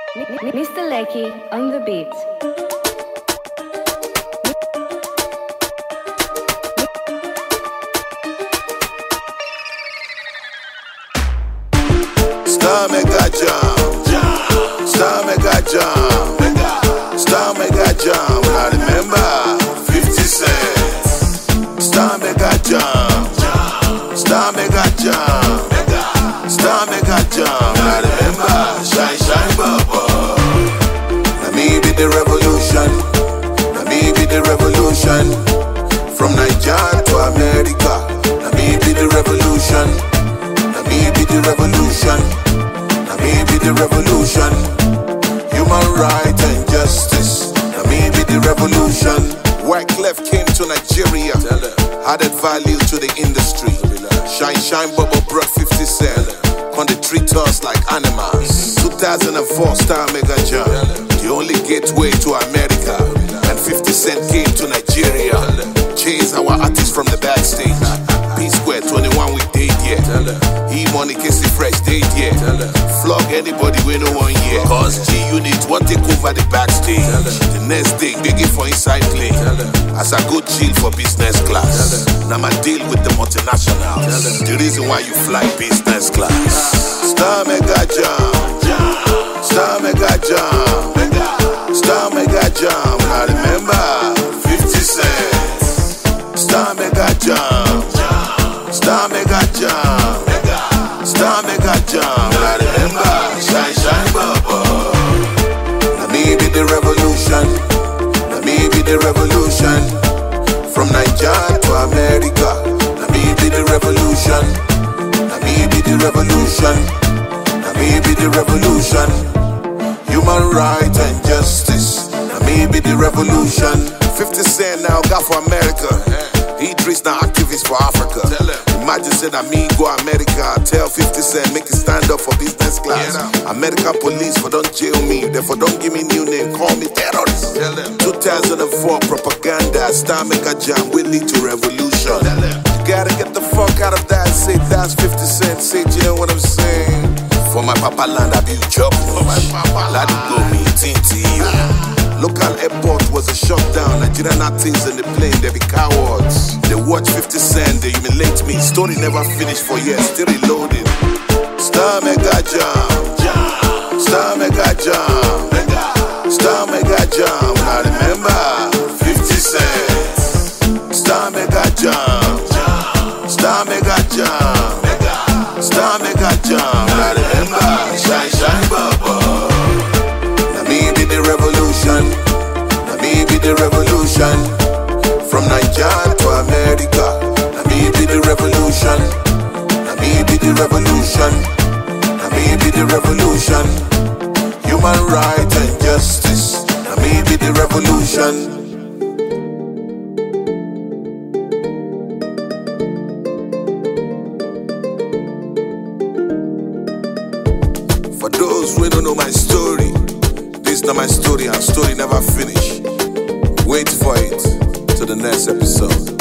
Mr. Lecky on the beat. Star Mega Jam, Star Mega Jam, Star Mega Jam. I remember 50 Cent. Star Mega Jam, Star Mega Jam, Star Mega Jam. I remember Shine Shine Bubble. Now me be the revolution, now me be the revolution. From Nigeria to America, now me be the revolution, now me be the revolution. Now me be the revolution. Human right and justice. Now me be the revolution. Wyclef came to Nigeria, added value to the industry. Shine Shine Bubble brought 50 Cent. On the treat us like animals. 2004 Star Mega Jam, the only gateway to America. And 50 Cent came to Nigeria. Chase our artists from the backstage. P-Square 21 we did yet. E-Money Casey Fresh did yet. Flog anybody we no one yet. Cause G-Unit won't take over the backstage. The next day begging for inside play. As I go chill for business class. Now my deal with the multinationals. The reason why you fly business class. Star Mega Jam, Star Mega Jam, Star Mega Jam. I remember 50 Cent. Star Mega Jam, Star Mega Jam, Star Mega Jam. I remember Shine Shine Bubble. Now me be the revolution, now me be the revolution. From Nigeria to America, now me be the revolution, now me be the revolution, now me be the revolution. Human right and justice, now me be the revolution. 50 Cent now got for America. Idris now activist for Africa. Imagine said that me go America. Tell 50 Cent make it stand up for business class. American police for don't jail me. Therefore don't give me new name. Call me terrorist. 2004 propaganda. Star Mega Jam. We lead to revolution. You gotta get the fuck out of that. Say that's 50 Cent. Say you know what I'm saying. For my papa land I built chop. Let it go me tinty. Local airport was a shutdown. Nigerian artists in the plane, they be cowards. They watch 50 Cent, they humiliate me. Story never finished for years, still reloading. Star Mega Jam, Star Mega Jam, Star Mega Jam. I remember 50 Cent. Star Mega Jam, Star Mega Jam, Star Mega Jam. I remember Shine Shine Bubble. Now me be the revolution, now me be the revolution. From Nigeria to America, now me be the revolution, now me be the revolution, now me be the revolution. Human right and justice, now me be the revolution. For those who don't know my story, this not my story, and story never finish. Wait for it till the next episode.